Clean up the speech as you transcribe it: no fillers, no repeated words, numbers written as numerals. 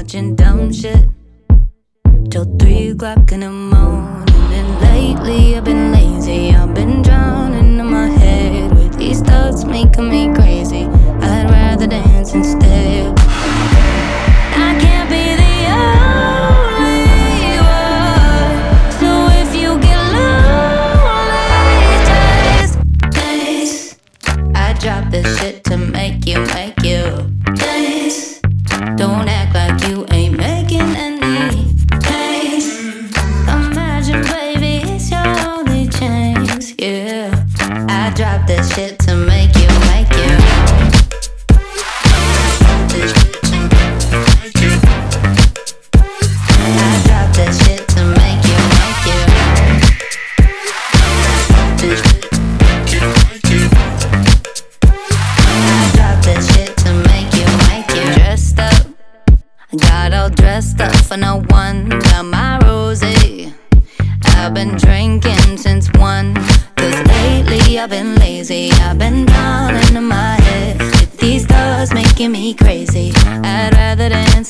watching dumb shit till 3 o'clock in the morning. And lately I've been lazy, I've been drowning in my head with these thoughts making me crazy. I'd rather dance instead. I can't be the only one, so if you get lonely, just dance. I drop this shit to make you dance. Don't act like you ain't making any pace. Imagine, baby, it's your only chance, yeah. I drop this shit to make you I drop this shit to make you I drop this shit to make you dressed up. Got all dressed up for no one. Got my rosé. I've been drinking since 1. Cause lately I've been lazy. I've been down into my head with these thoughts making me crazy. I'd rather dance